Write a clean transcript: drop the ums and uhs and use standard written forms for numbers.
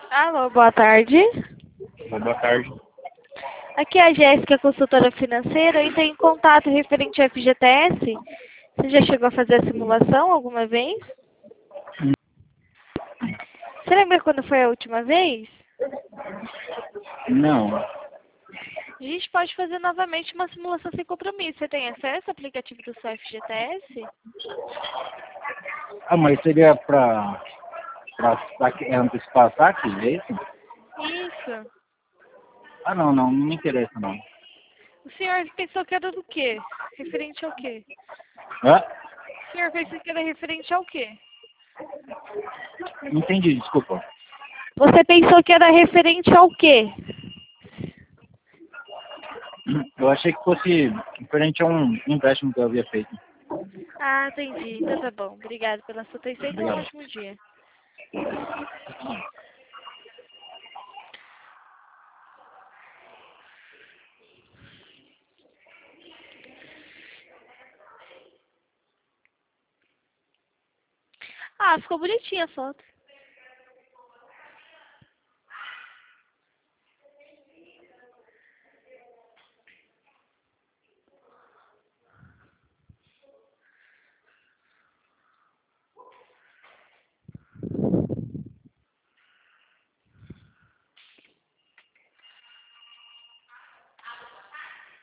Alô, boa tarde. Boa tarde. Aqui é a Jéssica, consultora financeira, e tem contato referente ao FGTS. Você já chegou a fazer a simulação alguma vez? Você lembra quando foi a última vez? Não. A gente pode fazer novamente uma simulação sem compromisso. Você tem acesso ao aplicativo do seu FGTS? Ah, mas seria para antecipar saque, é isso? Isso. Ah, não me interessa não. O senhor pensou que era do quê? Referente ao quê? Hã? O senhor pensou que era referente ao quê? Não entendi, desculpa. Você pensou que era referente ao quê? Eu achei que fosse diferente a um empréstimo que eu havia feito. Ah, entendi. Então tá bom. Obrigada pela sua atenção e tenha um Obrigado. ótimo dia. Ah, ficou bonitinha a foto.